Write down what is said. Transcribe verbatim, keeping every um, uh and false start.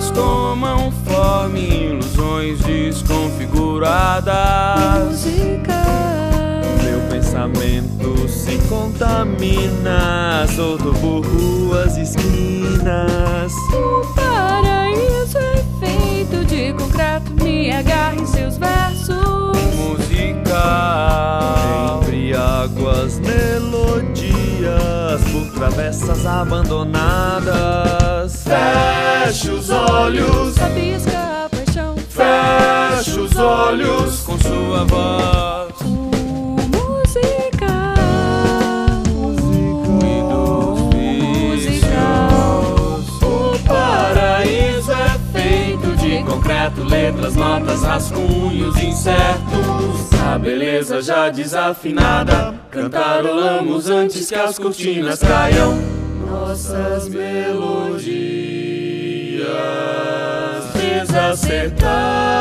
sonhos tomam forma em ilusões desconfiguradas. Música. Meu pensamento se contamina, solto por ruas e esquinas. O paraíso é feito de concreto, me agarra em seus versos. Musical, embriago as melodias por travessas abandonadas. Feche os olhos, Rabisca a paixão. feche os olhos com sua voz. Concreto, letras, notas, rascunhos incertos. A beleza já desafinada, cantarolamos antes que as cortinas caiam. Nossas melodias desacertadas.